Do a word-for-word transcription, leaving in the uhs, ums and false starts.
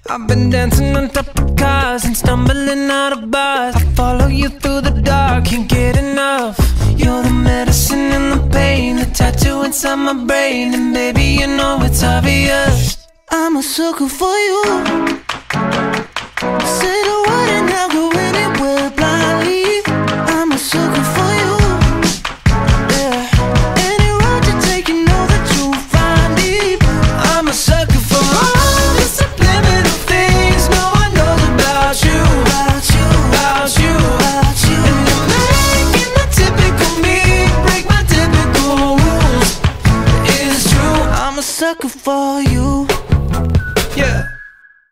I've been dancing on top of cars and stumbling out of bars. I follow you through the dark, can't get enough. You're the medicine and the pain, the tattoo inside my brain. And baby, you know it's obvious, I'm a sucker for you. Sit